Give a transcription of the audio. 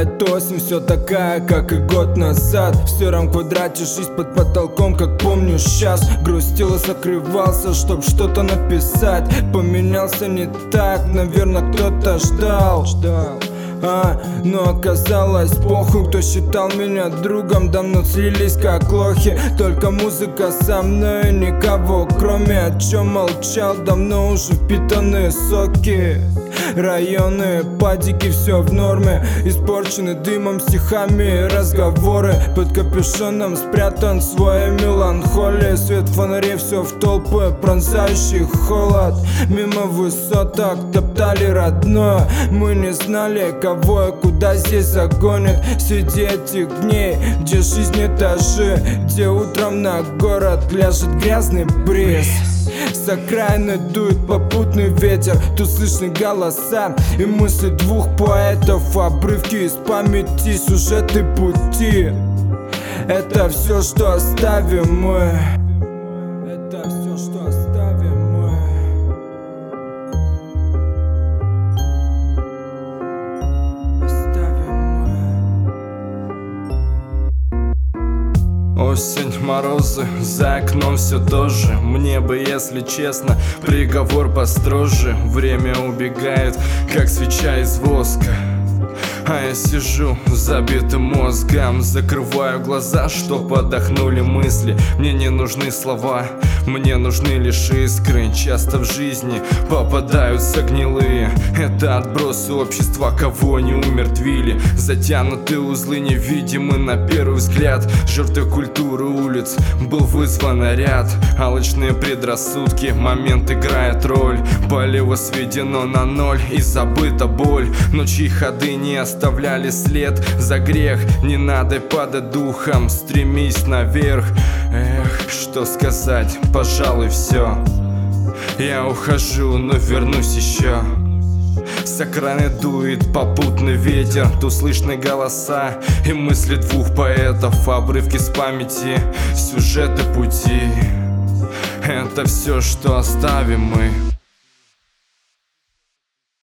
эта осень все такая, как и год назад. В сером квадрате жизнь под потолком, как помню сейчас. Грустил и закрывался, чтоб что-то написать. Поменялся не так, наверное, кто-то ждал. Но оказалось похуй, кто считал меня другом. Давно слились как лохи, только музыка со мной, никого кроме. О чем молчал, давно уже впитанные соки. Районы, падики, все в норме. Испорчены дымом, стихами разговоры. Под капюшоном спрятан своей меланхолии. Свет фонарей, все в толпы, пронзающий холод. Мимо высоток топтали родное. Мы не знали, кого и куда здесь загонят. Среди этих дней, где жизнь этажи, где утром на город ляжет грязный бриз. С окраины дует попутный ветер, тут слышны голоса и мысли двух поэтов. Обрывки из памяти, сюжеты пути. Это все, что оставим мы. Это все, что оставим мы. Осень, морозы, за окном все то же. Мне бы, если честно, приговор построже. Время убегает, как свеча из воска. А я сижу забитым мозгом, закрываю глаза, чтоб отдохнули мысли. Мне не нужны слова, мне нужны лишь искры. Часто в жизни попадаются гнилые. Это отбросы общества, кого не умертвили. Затянутые узлы невидимы на первый взгляд. Жертвой культуры улиц был вызван ряд. Алчные предрассудки, момент играет роль. Полево сведено на ноль и забыта боль. Но чьи ходы не оставляли след. За грех не надо падать духом, стремись наверх. Эх, что сказать, пожалуй, все. Я ухожу, но вернусь еще. С окраины дует попутный ветер, тут слышны голоса и мысли двух поэтов. Обрывки с памяти, сюжеты пути. Это все, что оставим мы.